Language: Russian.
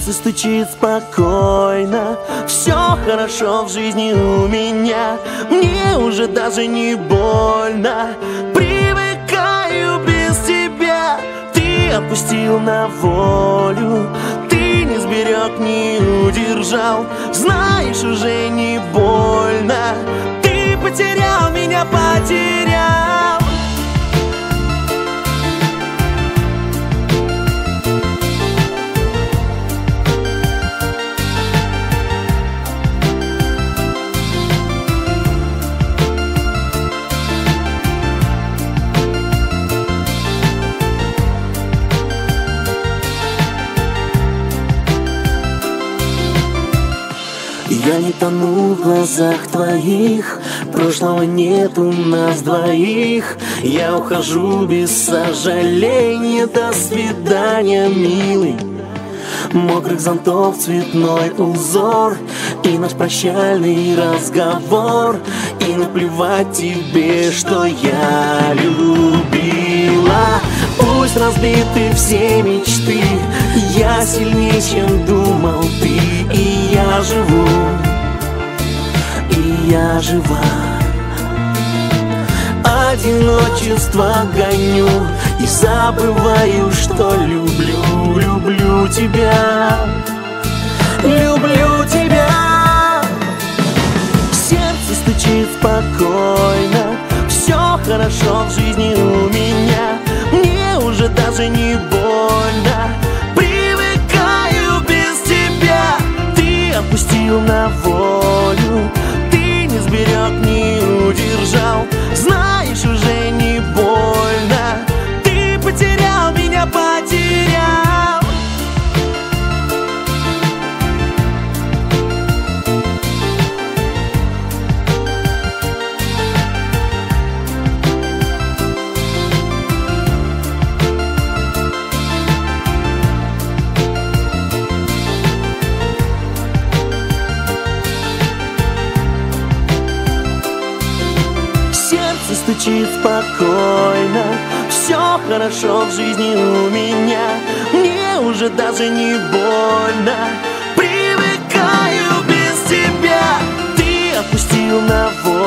Сердце стучит спокойно, все хорошо в жизни у меня. Мне уже даже не больно, привыкаю без тебя. Ты отпустил на волю, ты не сберег, не удержал. Знаешь, уже не больно, ты потерял меня, потерял. Я не тону в глазах твоих, прошлого нет у нас двоих. Я ухожу без сожаления, до свидания, милый. Мокрых зонтов цветной узор и наш прощальный разговор. И наплевать тебе, что я любила. Пусть разбиты все мечты, я сильнее, чем думал ты. И я живу, и я жива. Одиночество гоню и забываю, что люблю, люблю тебя, люблю тебя. Сердце стучит спокойно, все хорошо в жизни у меня. Мне уже даже не больно, привыкаю без тебя. Ты отпустил на волю, ты не сберег, не удержал. Знаешь, уже не больно, ты потерял меня, потерял. Сердце стучит спокойно, все хорошо в жизни у меня. Мне уже даже не больно, привыкаю без тебя. Ты отпустил на волю,